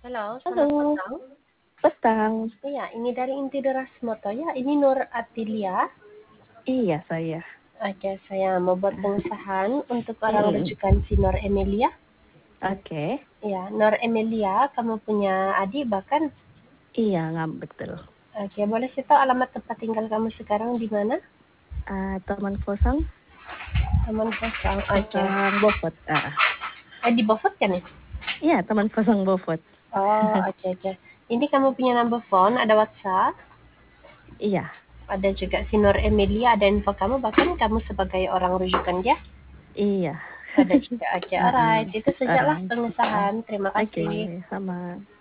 Halo, selamat Halo, petang. petang. Iya, ini dari Inti Deras Moto ya. Ini Nur Atilia. Iya, saya. Oke, saya mau buat pengesahan untuk orang Mm-mm. rujukan si Nur Emilia. Oke. Ya, Nur Emilia, kamu punya adik bahkan. Iya, nggak betul. Oke, boleh saya tahu alamat tempat tinggal kamu sekarang di mana? Taman Kosong, Taman Kosong. Oke. Kosong Bofot. Di Beaufort kan ya? Iya, Taman Kosong Bofot. Oh, oke oke. Ini kamu punya number phone, ada WhatsApp, Iya, ada juga si Nur Emilia, ada info kamu bahkan kamu sebagai orang rujukan dia. iya. Ada juga. Oke, alright. Itu sajalah Alright. pengesahan. Terima Oke, kasih. sama.